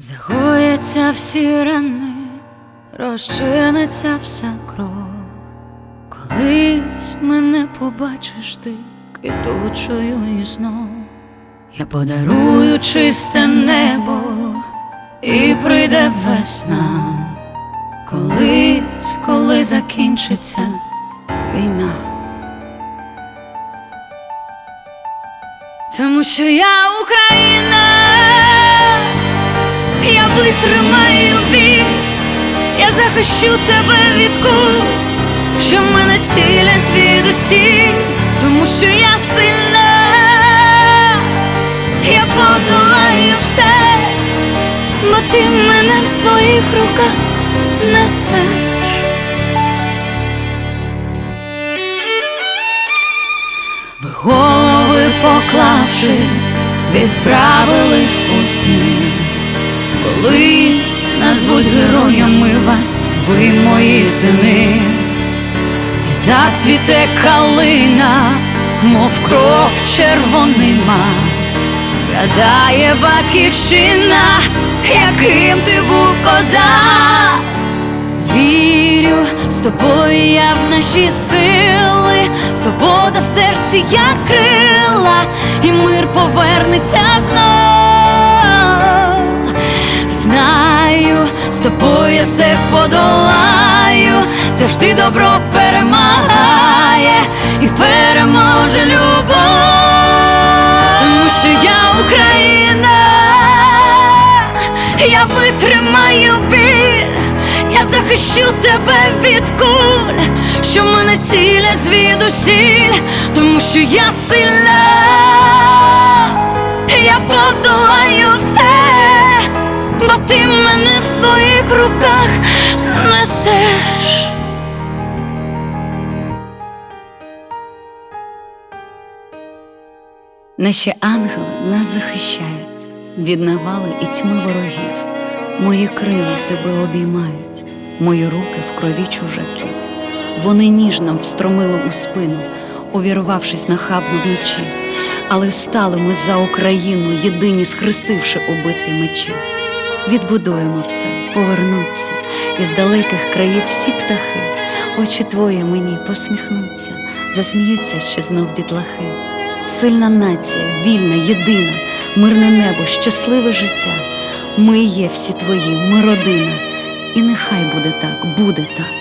Загояться всі рани, розчиниться вся кров. Колись мене побачиш ти квітучою і знов. Я подарую чисте небо, і прийде весна. Колись, коли закінчиться війна. Тому що я Україна, я витримаю біль, я захищу тебе від куль, що мене цілять звідусіль. Тому що я сильна, я подолаю все, бо ти мене в своїх руках несеш. Ви голови поклавши, відправились у сни. Колись назвуть героями вас, ви мої сини. І зацвіте калина, мов кров червонима. Згадає батьківщина, яким ти був козак. Вірю, з тобою я в наші сили, свобода в серці, як крила, і мир повернеться знов. Знаю, з тобою я все подолаю, завжди добро перемагає і переможе любов. Тому що я Україна, я витримаю біль, я захищу тебе від куль, що мене цілять звідусіль. Тому що я сильна, я подолаю все, бо ти мене в своїх руках несеш. Наші ангели нас захищають від навали і тьми ворогів. Мої крила тебе обіймають, мої руки в крові чужаків. Вони ніжно встромили у спину, увірвавшись нахабно вночі. Але стали ми за Україну, єдині схрестивши у битві мечі. Відбудуємо все, повернуться, із далеких країв всі птахи. Очі твої мені посміхнуться, засміються ще знов дітлахи. Сильна нація, вільна, єдина, мирне небо, щасливе життя. Ми є всі твої, ми родина, і нехай буде так, буде так.